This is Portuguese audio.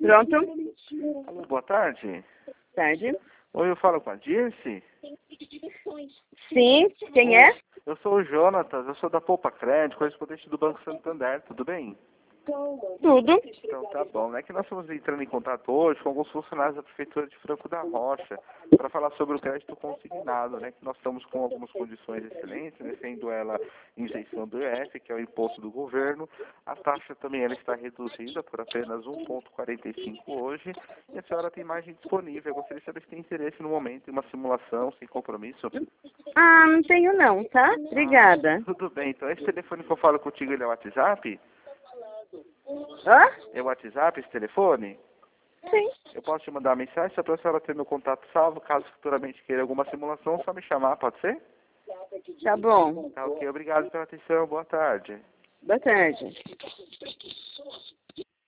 Pronto? Alô, boa tarde. Tarde. Oi, eu falo com a Dirce. Sim, quem é? Eu sou o Jonatas, eu sou da Poupa Crédito, correspondente do Banco Santander, tudo bem? Tudo. Então tá bom. É que nós estamos entrando em contato hoje com alguns funcionários da Prefeitura de Franco da Rocha para falar sobre o crédito consignado, né? Que nós estamos com algumas condições excelentes, né, sendo ela isenção do IF, que é o imposto do governo. A taxa também ela está reduzida por apenas 1,45 hoje. E a senhora tem margem disponível. Eu gostaria de saber se tem interesse no momento em uma simulação sem compromisso. Ah, não tenho não, tá? Obrigada. Tudo bem. Então esse telefone que eu falo contigo, ele é o WhatsApp? Hã? É o WhatsApp esse telefone? Sim. Eu posso te mandar uma mensagem, só para a senhora ter meu contato salvo, caso futuramente queira alguma simulação, só me chamar, pode ser? Tá bom. Tá ok, obrigado pela atenção, boa tarde. Boa tarde.